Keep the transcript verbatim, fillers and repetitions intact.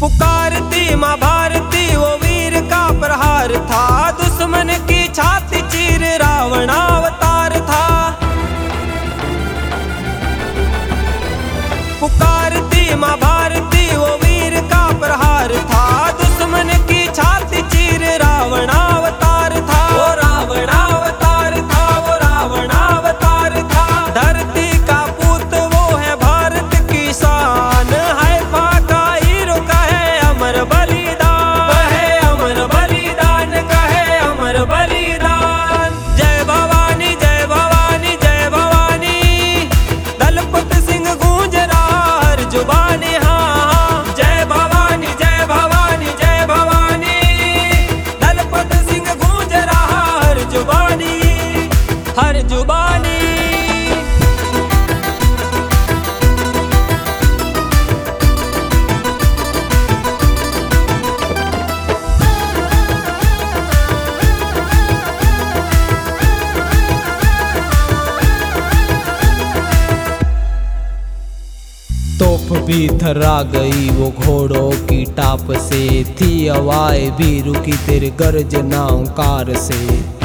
पुकारती माँ भारती वो वीर का प्रहार था, दुश्मन की छाती चीर रावण अवतार था। पुकारती माँ भारती वो वीर का प्रहार था, दुश्मन की छाती चीर रावण अवतार था। वो रावण अवतार था, वो रावण अवतार था। धरती का पूत वो है भारत की शान, है पाका हीरो का है अमर बलिदान, है अमर बलिदान का है अमर बलिदान। जय भवानी जय भवानी जय भवानी, दलपत सिंह गूंज रहा हर जुबानी। हाँ जय भवानी जय भवानी जय भवानी, दलपत सिंह गूंज रहा हर जुबानी हर जुबानी। तोप भी थर्रा गई वो घोड़ों की टाप से, थी हवाएं भी रुकी तेरे गर्जना ओंकार से।